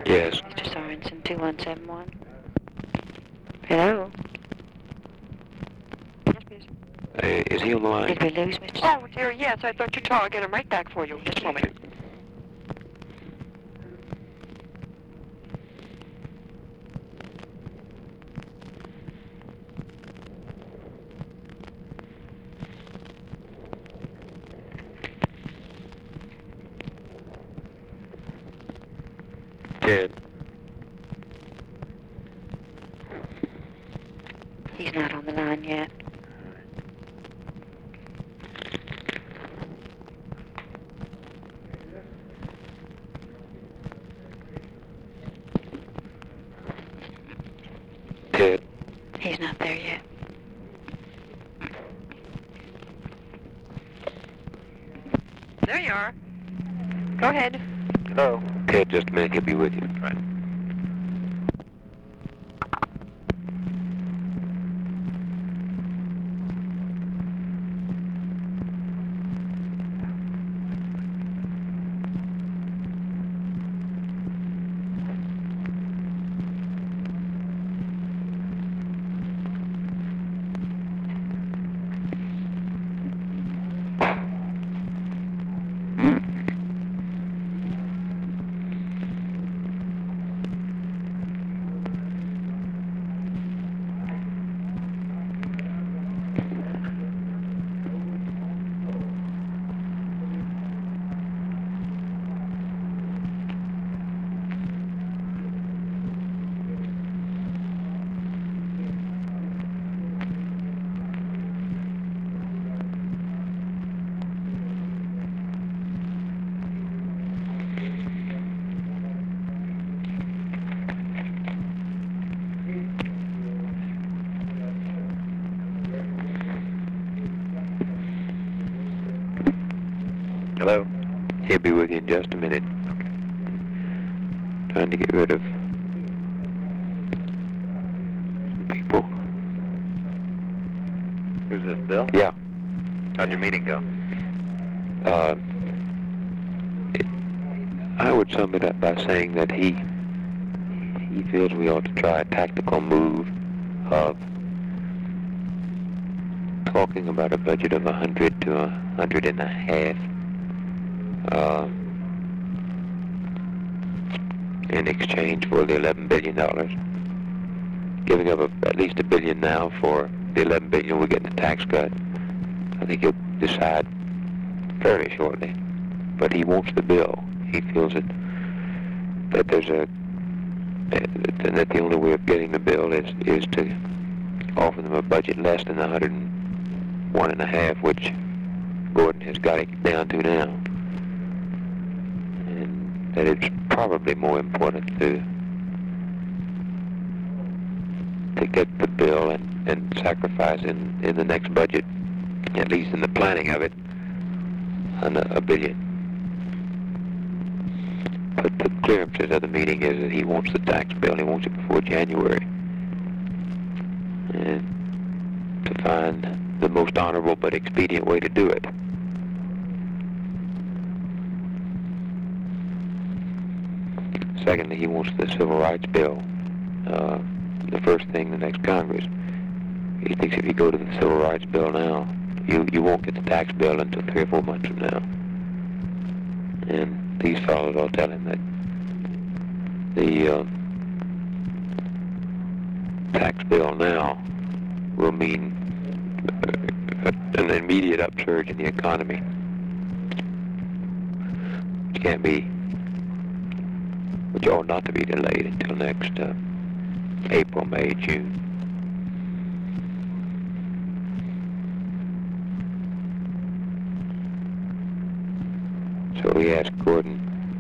Yes. Mr. Sorensen, 2171. Hello? Yes, please. Is he on the line? Did we lose Mr. Oh, dear, yes, I thought you told. I'll get him right back for you. Just a moment. Ted. He's not on the line yet. Ted. He's not there yet. There you are. Go ahead. Hello. Ted, just a minute. He'll be with you. Right. Hello? He'll be with you in just a minute. Okay. Trying to get rid of people. Who's this, Bill? Yeah. How'd your meeting go? I would sum it up by saying that he feels we ought to try a tactical move of talking about a budget of 100 to 100.5 in exchange for the $11 billion. Giving up at least $1 billion now for the $11 billion we get in the tax cut. I think he'll decide fairly shortly. But he wants the bill. He feels that the only way of getting the bill is to offer them a budget less than the 101.5, which Gordon has got it down to now. And that it's probably more important to get the bill and sacrifice in the next budget, at least in the planning of it, $1 billion. But the clearances of the meeting is that he wants the tax bill. He wants it before January. And to find the most honorable but expedient way to do it. Secondly, he wants the civil rights bill, the first thing the next Congress. He thinks if you go to the civil rights bill now, you won't get the tax bill until 3 or 4 months from now. And these fellows all tell him that the tax bill now will mean an immediate upsurge in the economy. Which can't be, which ought not to be delayed until next April, May, June. So he asked Gordon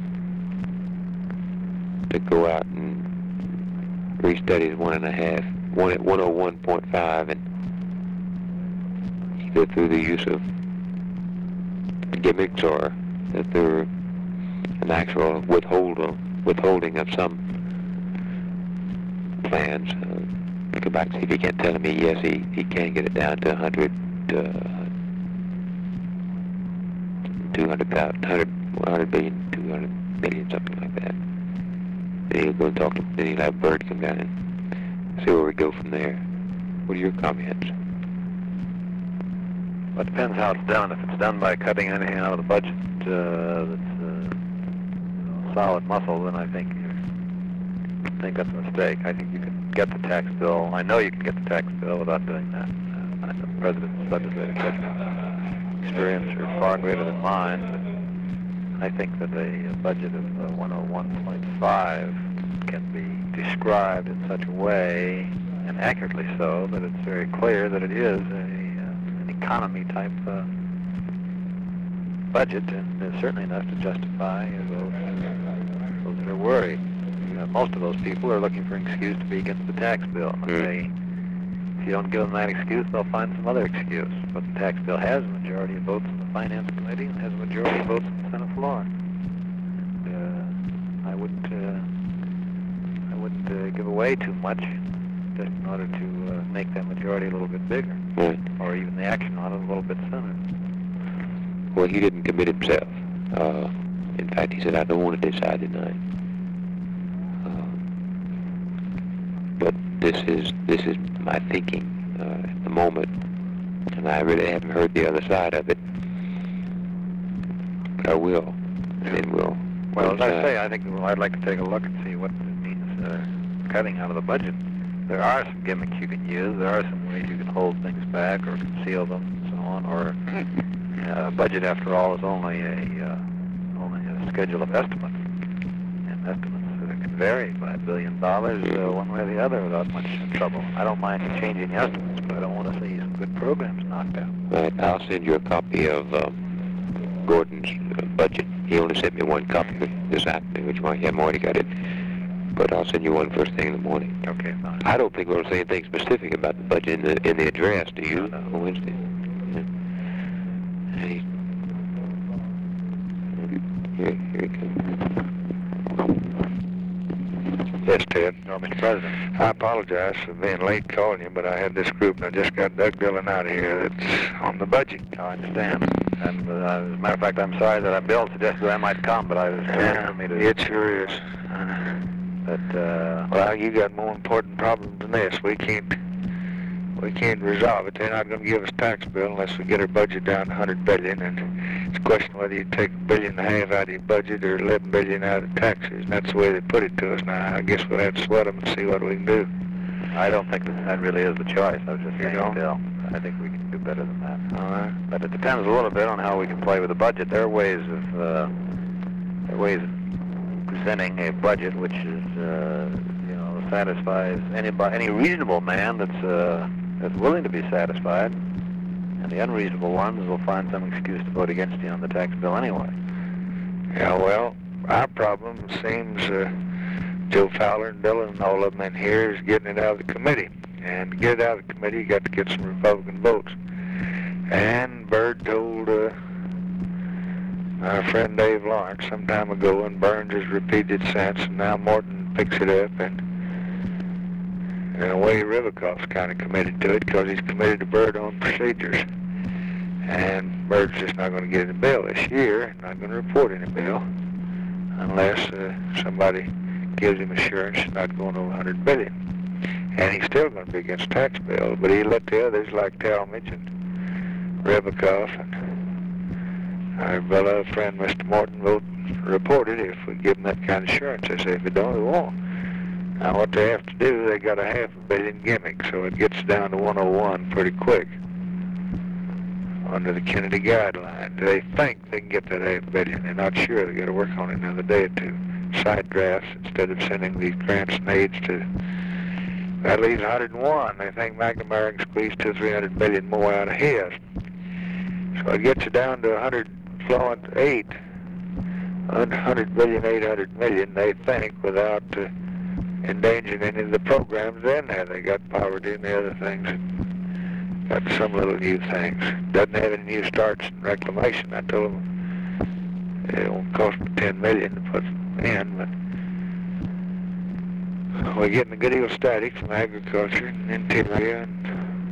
to go out and restudy his 101.5 and either through the use of gimmicks or through an actual withholding of some plans. Go back and see if he can't tell me yes, he can get it down to 100 billion, 200 million, something like that. Then he'll go and talk to, then he'll have Byrd come down and see where we go from there. What are your comments? Well, it depends how it's done. If it's done by cutting anything out of the budget that's solid muscle, then I think that's a mistake. I think you can get the tax bill. I know you can get the tax bill without doing that. The President's legislative judgment experience are far greater than mine. But I think that a budget of 101.5 can be described in such a way, and accurately so, that it's very clear that it is an economy type budget, and it's certainly enough to justify those that are worried. Most of those people are looking for an excuse to be against the tax bill. If you don't give them that excuse, they'll find some other excuse. But the tax bill has a majority of votes in the Finance Committee and has a majority of votes in the Senate floor. And, I wouldn't give away too much just in order to make that majority a little bit bigger, or even the action on it a little bit sooner. Well, he didn't commit himself. In fact, he said, I don't want to decide tonight. But this is my thinking at the moment, and I really haven't heard the other side of it. But I will, and then we'll. Well, as I say, I think I'd like to take a look and see what it means cutting out of the budget. There are some gimmicks you can use. There are some ways you can hold things back or conceal them and so on. Or a budget, after all, is only a schedule of estimates, and estimates can vary by $1 billion one way or the other without much trouble. I don't mind you changing the estimates, but I don't want to see some good programs knocked out. Right, I'll send you a copy of Gordon's budget. He only sent me one copy this afternoon, which might have already got it. But I'll send you one first thing in the morning. Okay, fine. I don't think we're going to say anything specific about the budget in the address, do you? No. On Wednesday. Yeah. Here he comes. Yes, Ted. No, Mr. President. I apologize for being late calling you, but I had this group and I just got Doug Dillon out of here that's on the budget. I understand. And as a matter of fact, I'm sorry that Bill suggested I might come, but I was trying for me to... It sure is. But, well, you got more important problems than this. We can't resolve it. They're not going to give us a tax bill unless we get our budget down to $100 billion, and it's a question whether you take $1.5 billion out of your budget or $11 billion out of taxes, and that's the way they put it to us. Now, I guess we'll have to sweat them and see what we can do. I don't think that really is the choice. I was just saying, don't? Bill, I think we can do better than that. All right. But it depends a little bit on how we can play with the budget. There are ways of presenting a budget which is, satisfies any reasonable man that's willing to be satisfied, and the unreasonable ones will find some excuse to vote against you on the tax bill anyway. Yeah, well, our problem seems Joe Fowler and Dillon and all of them in here is getting it out of the committee. And to get it out of the committee, you got to get some Republican votes. And Byrd told our friend Dave Lawrence some time ago, and Burns has repeated since, and now Morton picks it up, and in a way Ribicoff's kind of committed to it because he's committed to Byrd on procedures. And Byrd's just not going to get in the bill this year, not going to report in the bill, unless somebody gives him assurance it's not going over $100 billion. And he's still going to be against tax bill, but he let the others like Talmadge and Ribicoff and our beloved friend Mr. Morton vote report it if we give them that kind of assurance. They say if we don't, we won't. Now what they have to do, they got a $500 million gimmick, so it gets down to 101 pretty quick under the Kennedy guideline. They think they can get that $500 million. They're not sure. They got to work on it another day or two. Side drafts instead of sending these grants and aids to. That leaves 101. They think McNamara can squeeze $200 or $300 million more out of his. So it gets you down to 100.8, 100 billion, 800 million. They think without endangering any of the programs in there. They got poverty and the other things. Got some little new things. Doesn't have any new starts in reclamation. I told them it won't cost me $10 million to put them in, but we're getting a good deal of static from agriculture and interior and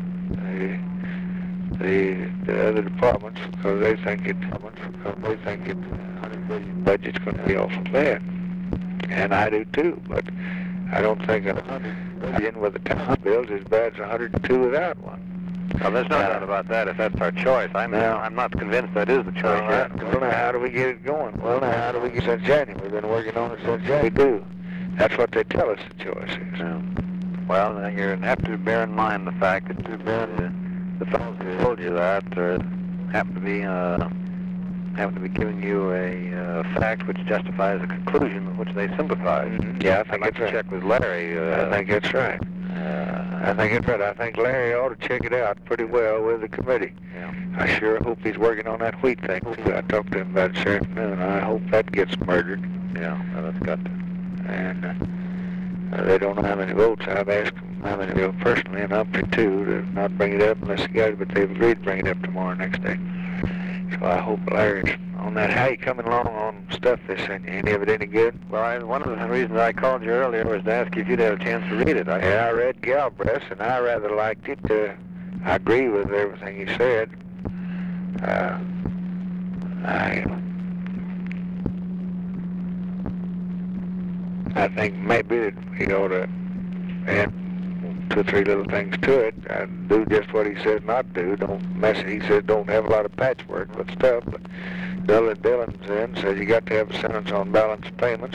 the other departments because they think it $100 billion budget's going to be awful bad. And I do too, but I don't think 100 billion with the tax bills is bad as 102 without one. Well, there's no doubt about that if that's our choice. I'm not convinced that is the choice yet. Well, now how do we get it going? Well, now how do we get it since January? We've been working on it since January. We do. That's what they tell us the choice is. Yeah. Well, now you have to bear in mind the fact that the fellows who told you that happen to be giving you a fact which justifies a conclusion with which they sympathize. Mm-hmm. Yeah, I think I'd like to check with Larry. I think that's right. I think it's right. I think Larry ought to check it out pretty well with the committee. Yeah. I sure hope he's working on that wheat thing. I talked to him about it this afternoon. I hope that gets murdered. Yeah, well, that's got to. And they don't know how many votes. I've asked them how many votes personally, and Humphrey too, to not bring it up unless they got it, but they've agreed to bring it up tomorrow next day. So I hope Larry's on that. How you coming along on stuff they sent you? Any of it any good? Well, one of the reasons I called you earlier was to ask if you'd had a chance to read it. I read Galbraith, and I rather liked it. I agree with everything he said. I think maybe that he ought to add 2 or 3 little things to it. Do just what he says not do. Don't mess it. He says don't have a lot of patchwork with stuff. But Dillon's in says you got to have a sentence on balanced payments.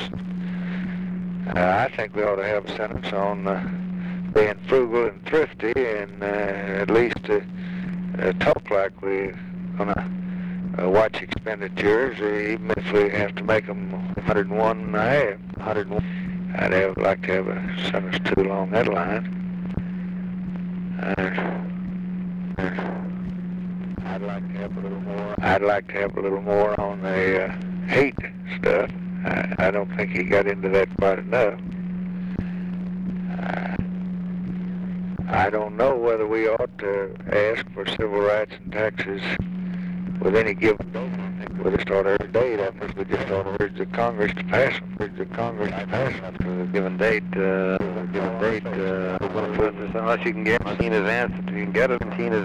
I think we ought to have a sentence on being frugal and thrifty, and at least talk like we're gonna watch expenditures, even if we have to make them 101 and a half. 101. I'd like to have a sentence too along that line. I'd like to have a little more. I'd like to have a little more on the hate stuff. I don't think he got into that quite enough. I don't know whether we ought to ask for civil rights and taxes with any given date. I think we just ought to date. I think we just ought to urge the Congress to pass them. Urge the Congress to pass them to a given date. Unless you can guarantee in advance that you can get it.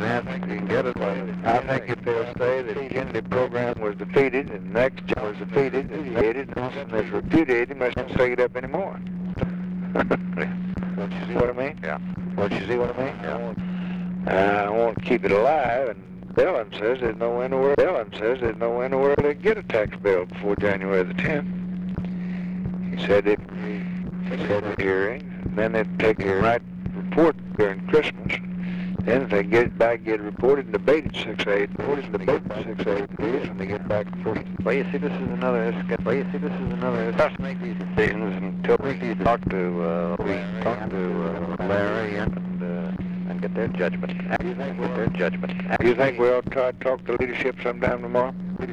I think if they'll say that the Kennedy program was defeated and the next job was defeated and Nelson is repudiated, he must not take it up anymore. Don't you see what I mean? Yeah. Don't you see what I mean? Yeah. I want to keep it alive, and Dillon says there's no way in the world. They can get a tax bill before January the 10th. He said it. He said the hearings, and then they'd take a right report during Christmas. Then if they get it back, get it reported and debated 6 or 8 days, and they get back before. Well, you see, this is another. It's tough to make these decisions until we talk to Larry and get their judgment. Do you think we ought to try to talk to leadership sometime tomorrow?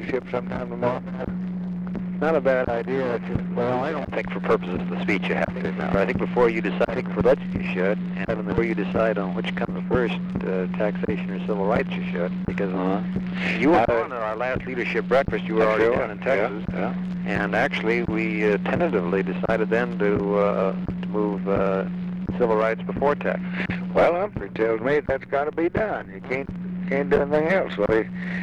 Not a bad idea. Well, I don't think for purposes of the speech you have to. But I think before you decide for budget you should, and before you decide on which comes first, taxation or civil rights you should, because you were on our last leadership breakfast. You were already down in Texas, and actually we tentatively decided then to move civil rights before tax. Well, Humphrey tells me that's got to be done. You can't do anything else. Well,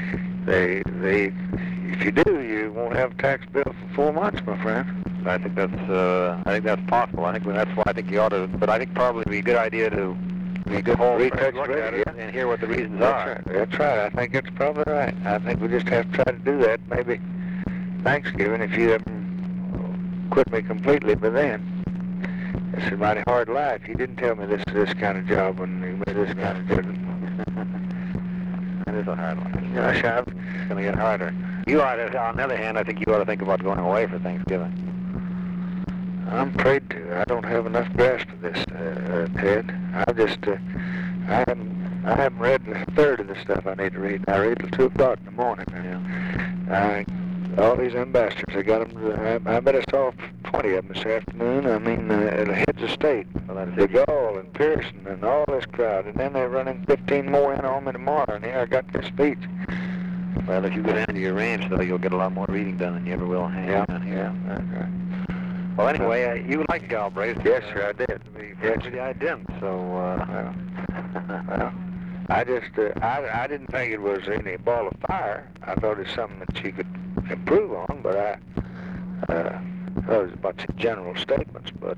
if you do, you won't have a tax bill for 4 months, my friend. I think that's possible. I think that's why I think you ought to. But I think probably it'd be a good idea to look at it and hear what the reasons are. That's right. I think it's probably right. I think we just have to try to do that. Maybe Thanksgiving, if you haven't quit me completely by then. It's a mighty hard life. You didn't tell me this kind of job when you made this kind of job. It is a hard one. Gosh, it's going to get harder. You ought to, on the other hand, I think you ought to think about going away for Thanksgiving. I'm afraid to. I don't have enough grasp of this, Ted. I haven't read a third of the stuff I need to read. I read till 2 o'clock in the morning. All these ambassadors, I got them. I bet I saw 20 of them this afternoon. I mean, heads of state, De Gaulle and Pearson and all this crowd, and then they're running 15 more in on me tomorrow. And here I got this speech. Well, if you go down to your ranch, though, you'll get a lot more reading done than you ever will Yeah. Okay. Well, anyway, you liked Galbraith. Yes, sir, I did. Yes, I didn't. So, well, I didn't think it was any ball of fire. I thought it's something that you could improve on, but Well, there's a bunch of general statements, but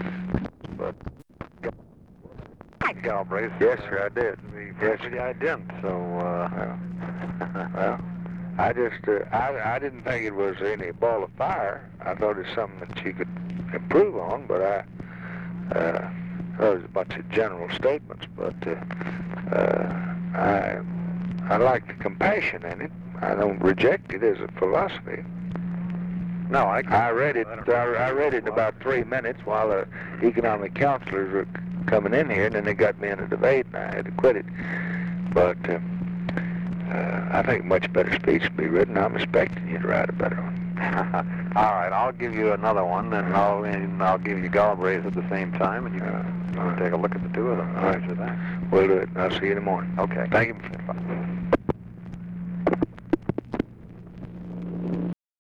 Galbraith. yes, sir, I did. Yes, Yes, I didn't. So, well, I just, I didn't think it was any ball of fire. I thought it's something that you could improve on, but well, there's a bunch of general statements, but I like the compassion in it. I don't reject it as a philosophy. no, I read it. I read it in about 3 minutes while the economic counselors were coming in here, and then they got me in a debate, and I had to quit it. But I think a much better speech will be written. I'm expecting you to write a better one. All right, I'll give you another one, and I'll give you Galbraith at the same time, and you can take a look at the two of them. All right. After that. We'll do it. I'll see you in the morning. Okay. Thank you.